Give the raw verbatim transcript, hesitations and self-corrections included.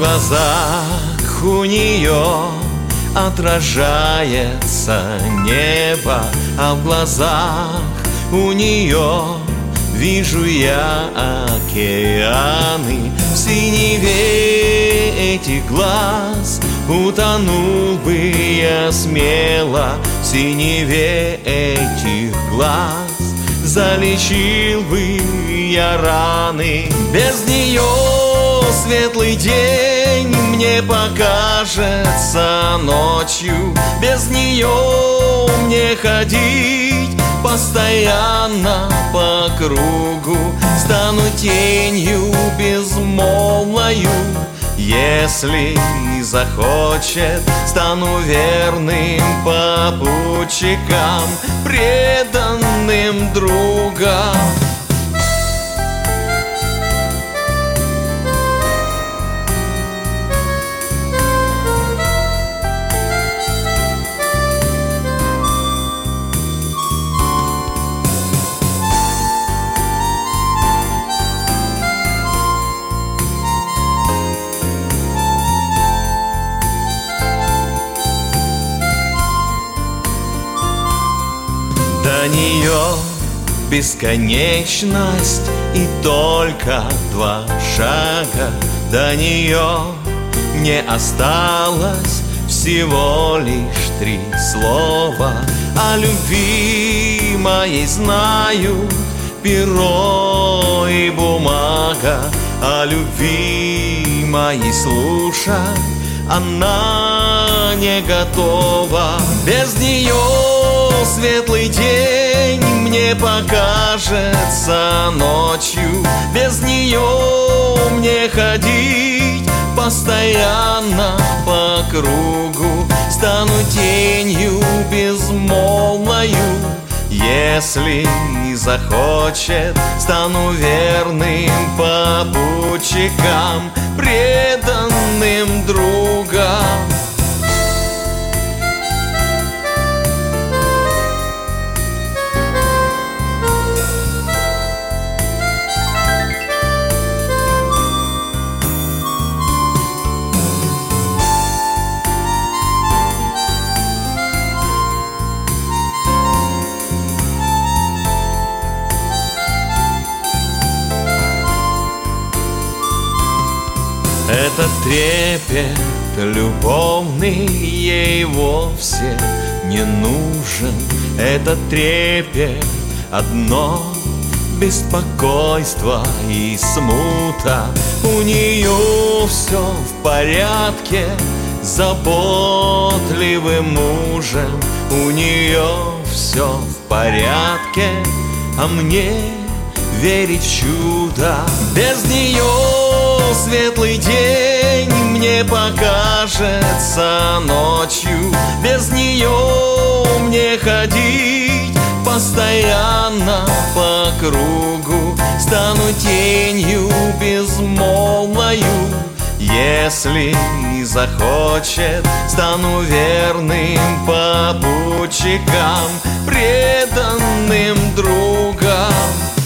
глазах у нее отражается небо, а в глазах у нее вижу я океаны. В синеве этих глаз утонул бы я смело, в синеве этих глаз залечил бы я раны. Без нее светлый день мне покажется ночью, без нее мне ходить постоянно по кругу. Стану тенью безмолвною, если захочет, стану верным попутчиком, преданным другом. До нее бесконечность и только два шага. До нее не осталось всего лишь три слова. О любви моей знают перо и бумага, о любви моей слушать она не готова. Без нее светлый день мне покажется ночью, без нее мне ходить постоянно по кругу. Стану тенью безмолвною, если захочет, стану верным попутчиком, преданным другом. Этот трепет любовный ей вовсе не нужен. Этот трепет одно беспокойство и смута. У нее все в порядке с заботливым мужем. У нее все в порядке, а мне верить в чудо. Без нее светлый день мне покажется ночью, без нее мне ходить постоянно по кругу. Стану тенью безмолвною, если захочет, стану верным попутчиком, преданным другом.